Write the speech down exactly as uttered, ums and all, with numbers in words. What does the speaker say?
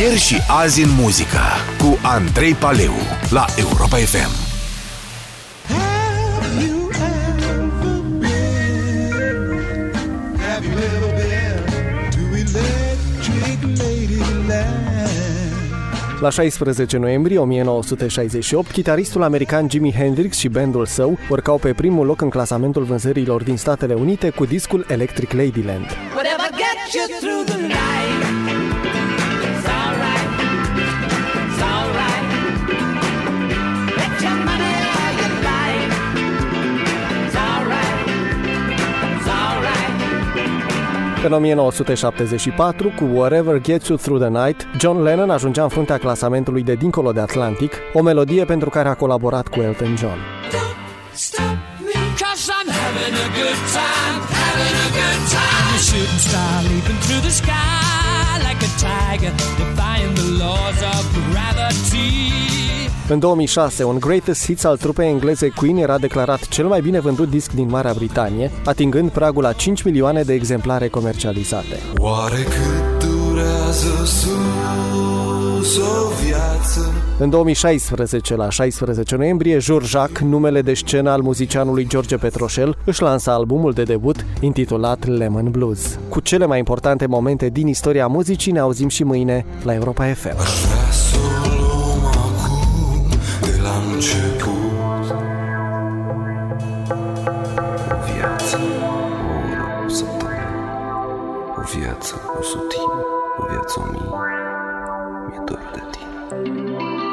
Ieri și azi în muzică cu Andrei Paleu la Europa F M. La șaisprezece noiembrie o mie nouă sute șaizeci și opt, chitaristul american Jimi Hendrix și bandul său urcau pe primul loc în clasamentul vânzărilor din Statele Unite cu discul Electric Ladyland. În o mie nouă sute șaptezeci și patru, cu Whatever Gets You Through the Night, John Lennon ajungea în fruntea clasamentului de dincolo de Atlantic, o melodie pentru care a colaborat cu Elton John. În două mii șase, un Greatest Hits al trupei engleze Queen era declarat cel mai bine vândut disc din Marea Britanie, atingând pragul a cinci milioane de exemplare comercializate. Oare cât durează sus o viață? În două mii șaisprezece, la șaisprezece noiembrie, Jur-Jacques, numele de scenă al muzicianului George Petroșel, își lansa albumul de debut intitulat Lemon Blues. Cu cele mai importante momente din istoria muzicii ne auzim și mâine la Europa F M. Aș vrea să o luăm acum de la început. O viață, o oră, o săptămână, o viață, o sutină, o viață o mie, mi-e dor de tine.